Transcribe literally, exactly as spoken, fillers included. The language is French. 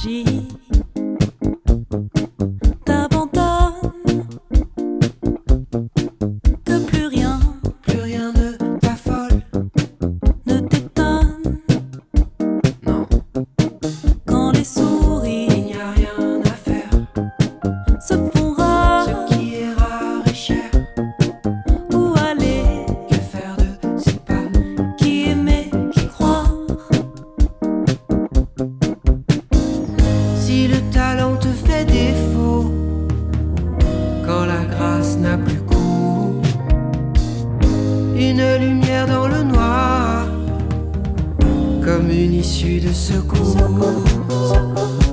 l'énergie t'abandonne, que plus rien, plus rien ne t'affole, ne t'étonne. non, Quand les souris il n'y a rien à faire. se font rares, Ce qui est rare est cher. où aller, Que faire de ces pas? qui aimer, qui croire. Si le talent te fait défaut, quand la grâce n'a plus cours, une lumière dans le noir, comme une issue de secours.